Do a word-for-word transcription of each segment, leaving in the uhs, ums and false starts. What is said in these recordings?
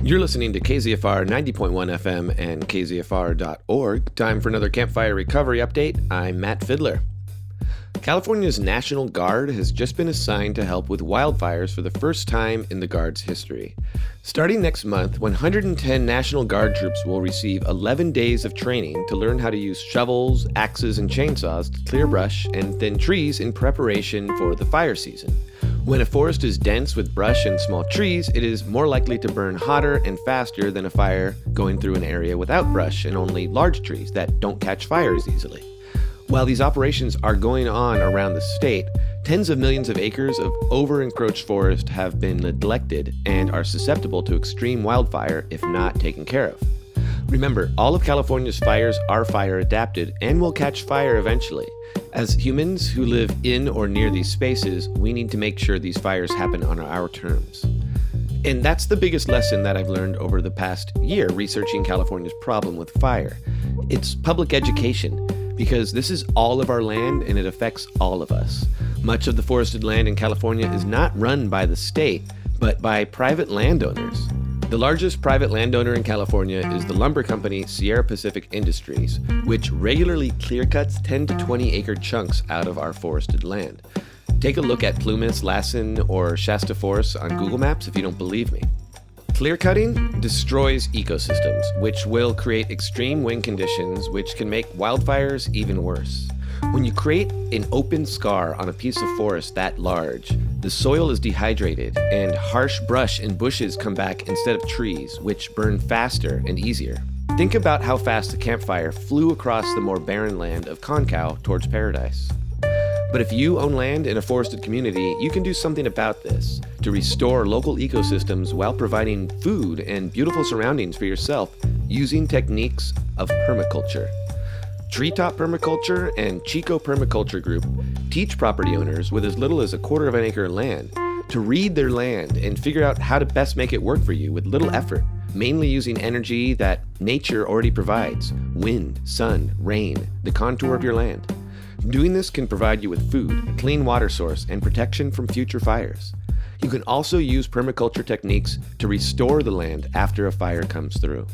You're listening to K Z F R ninety point one F M and K Z F R dot org. Time for another campfire recovery update. I'm Matt Fidler. California's National Guard has just been assigned to help with wildfires for the first time in the Guard's history. Starting next month, one hundred ten National Guard troops will receive eleven days of training to learn how to use shovels, axes, and chainsaws to clear brush and thin trees in preparation for the fire season. When a forest is dense with brush and small trees, it is more likely to burn hotter and faster than a fire going through an area without brush and only large trees that don't catch fires easily. While these operations are going on around the state, tens of millions of acres of over-encroached forest have been neglected and are susceptible to extreme wildfire if not taken care of. Remember, all of California's fires are fire adapted and will catch fire eventually. As humans who live in or near these spaces, we need to make sure these fires happen on our terms. And that's the biggest lesson that I've learned over the past year researching California's problem with fire. It's public education, because this is all of our land and it affects all of us. Much of the forested land in California is not run by the state, but by private landowners. The largest private landowner in California is the lumber company Sierra Pacific Industries, which regularly clear-cuts ten to twenty acre chunks out of our forested land. Take a look at Plumas, Lassen, or Shasta Forests on Google Maps if you don't believe me. Clear-cutting destroys ecosystems, which will create extreme wind conditions, which can make wildfires even worse. When you create an open scar on a piece of forest that large, the soil is dehydrated and harsh brush and bushes come back instead of trees, which burn faster and easier. Think about how fast a campfire flew across the more barren land of Concow towards paradise. But if you own land in a forested community, you can do something about this to restore local ecosystems while providing food and beautiful surroundings for yourself using techniques of permaculture. Treetop Permaculture and Chico Permaculture Group teach property owners with as little as a quarter of an acre of land to read their land and figure out how to best make it work for you with little effort, mainly using energy that nature already provides: wind, sun, rain, the contour of your land. Doing this can provide you with food, a clean water source, and protection from future fires. You can also use permaculture techniques to restore the land after a fire comes through.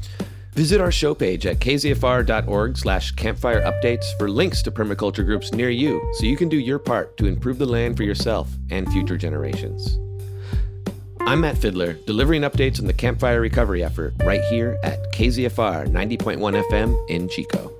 Visit our show page at K Z F R dot org slash campfire updates for links to permaculture groups near you so you can do your part to improve the land for yourself and future generations. I'm Matt Fidler, delivering updates on the campfire recovery effort right here at K Z F R ninety point one F M in Chico.